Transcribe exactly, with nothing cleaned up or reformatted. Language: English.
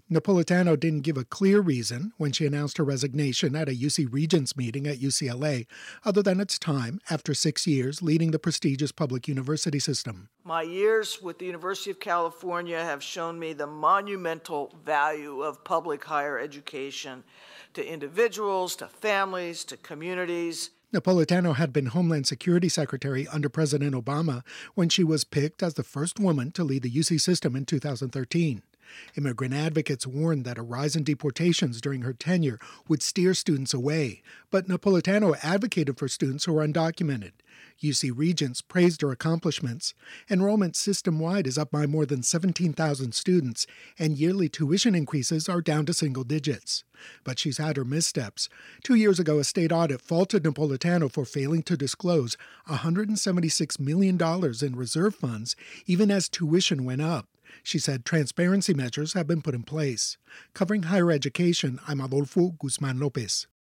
Napolitano didn't give a clear reason when she announced her resignation at a U C Regents meeting at U C L A, other than it's time after six years leading the prestigious public university system. My years with the University of California have shown me the monumental value of public higher education to individuals, to families, to communities. Napolitano had been Homeland Security Secretary under President Obama when she was picked as the first woman to lead the U C system in two thousand thirteen. Immigrant advocates warned that a rise in deportations during her tenure would steer students away, but Napolitano advocated for students who are undocumented. U C Regents praised her accomplishments. Enrollment system-wide is up by more than seventeen thousand students, and yearly tuition increases are down to single digits. But she's had her missteps. Two years ago, a state audit faulted Napolitano for failing to disclose one hundred seventy-six million dollars in reserve funds, even as tuition went up. She said transparency measures have been put in place. Covering higher education, I'm Adolfo Guzman Lopez.